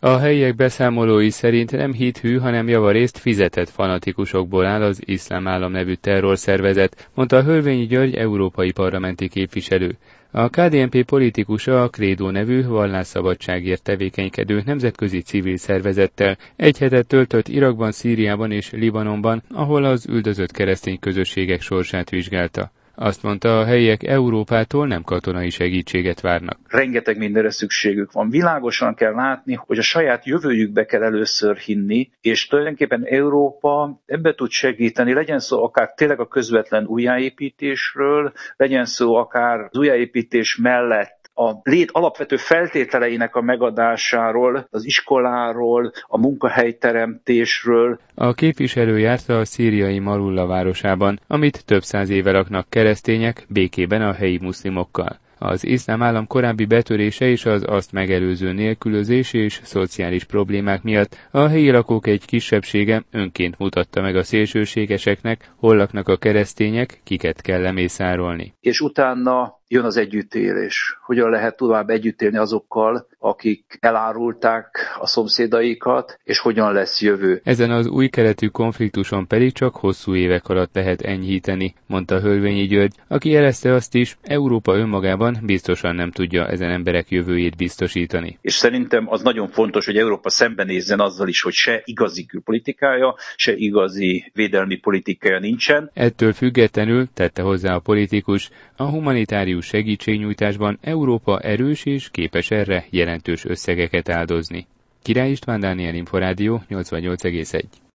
A helyiek beszámolói szerint nem hithű, hanem javarészt fizetett fanatikusokból áll az Iszlám Állam nevű terrorszervezet, mondta Hölvényi György európai parlamenti képviselő. A KDNP politikusa a Credo nevű vallásszabadságért tevékenykedő nemzetközi civil szervezettel egy hetet töltött Irakban, Szíriában és Libanonban, ahol az üldözött keresztény közösségek sorsát vizsgálta. Azt mondta, a helyiek Európától nem katonai segítséget várnak. Rengeteg mindenre szükségük van. Világosan kell látni, hogy a saját jövőjükbe kell először hinni, és tulajdonképpen Európa ebbe tud segíteni, legyen szó akár tényleg a közvetlen újjáépítésről, legyen szó akár az újjáépítés mellett a lét alapvető feltételeinek a megadásáról, az iskoláról, a munkahelyteremtésről. A képviselő járta a szíriai Marulla városában, amit több száz éve laknak keresztények békében a helyi muszlimokkal. Az Iszlám Állam korábbi betörése és az azt megelőző nélkülözés és szociális problémák miatt a helyi lakók egy kisebbsége önként mutatta meg a szélsőségeseknek, hol laknak a keresztények, kiket kell lemészárolni. És utána jön az együttélés. Hogyan lehet tovább együtt élni azokkal, akik elárulták a szomszédaikat, és hogyan lesz jövő. Ezen az új keletű konfliktuson pedig csak hosszú évek alatt lehet enyhíteni, mondta Hölvényi György, aki jelezte azt is, Európa önmagában biztosan nem tudja ezen emberek jövőjét biztosítani. És szerintem az nagyon fontos, hogy Európa szembenézzen azzal is, hogy se igazi külpolitikája, se igazi védelmi politikája nincsen. Ettől függetlenül, tette hozzá a politikus, a humanitárius segítségnyújtásban Európa erős és képes erre jelentős összegeket áldozni. Király István Dániel, Inforádió 88,1.